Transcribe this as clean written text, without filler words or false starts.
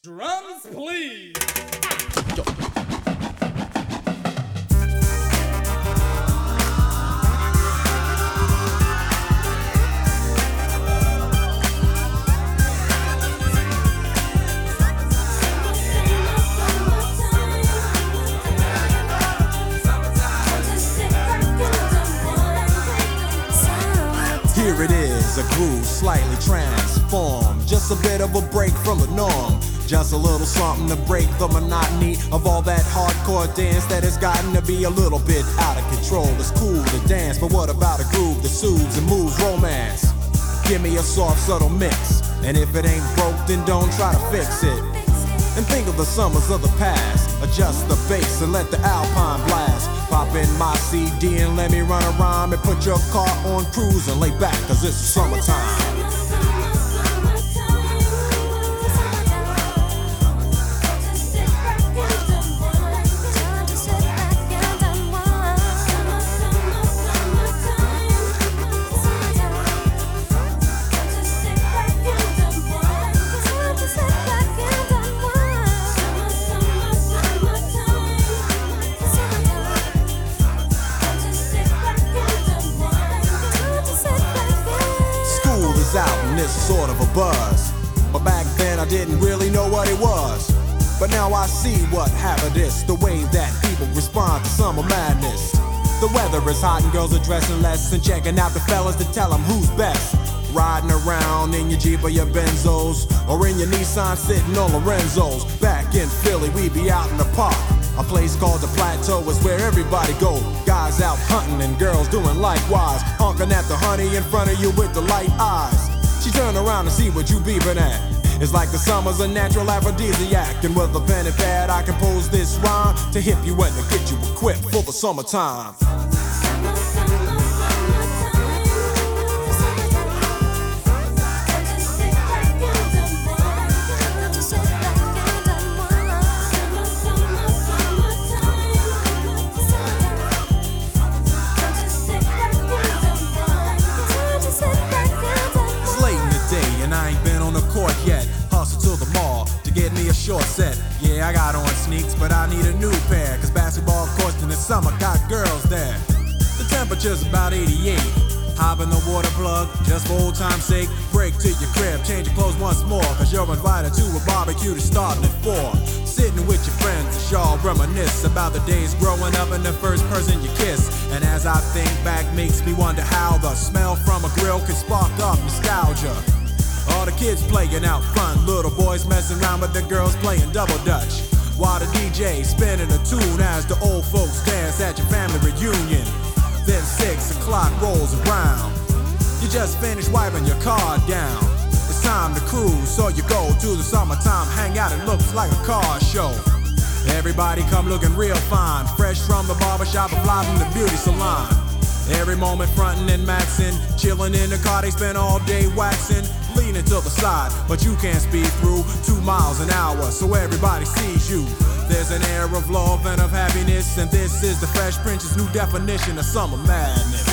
Drums, please. Here it is, a groove slightly transformed. Just a bit of a break from the norm. Just a little something to break the monotony of all that hardcore dance that has gotten to be a little bit out of control. It's cool to dance, but what about a groove that soothes and moves romance? Give me a soft, subtle mix, and if it ain't broke, then don't try to fix it. And think of the summers of the past. Adjust the bass and let the alpine blast. Pop in my CD and let me run a rhyme and put your car on cruise and lay back, cause it's summertime. Out and it's sort of a buzz, but back then I didn't really know what it was. But now I see what happened is the way that people respond to summer madness. The weather is hot and girls are dressing less and checking out the fellas to tell them who's best. Riding around in your Jeep or your Benzos, or in your Nissan sitting on Lorenzo's. Back in Philly we be out in the park. A place called the Plateau is where everybody go. Guys out hunting and girls doing likewise. Honking at the honey in front of you with the light eyes. She turn around and see what you beeping at. It's like the summer's a natural aphrodisiac. And with a pen and pad I compose this rhyme to hip you and to get you equipped for the summertime. Yet, hustle to the mall to get me a short set. Yeah, I got on sneaks, but I need a new pair, cause basketball courts in the summer got girls there. The temperature's about 88. Hop in the water plug, just for old time's sake. Break to your crib, change your clothes once more, cause you're invited to a barbecue that's starting at 4. Sitting with your friends as y'all reminisce about the days growing up and the first person you kiss. And as I think back, makes me wonder how the smell from a grill can spark up nostalgia. All the kids playing out front, little boys messing around with the girls playing double dutch. While the DJ spinning a tune as the old folks dance at your family reunion. Then 6 o'clock rolls around. You just finished wiping your car down. It's time to cruise, so you go to the summertime hangout. It looks like a car show. Everybody come looking real fine, fresh from the barbershop or fly from the beauty salon. Every moment frontin' and maxin', chillin' in the car, they spend all day waxin', leaning to the side, but you can't speed through 2 miles an hour, so everybody sees you. There's an air of love and of happiness, and this is the Fresh Prince's new definition of summer madness.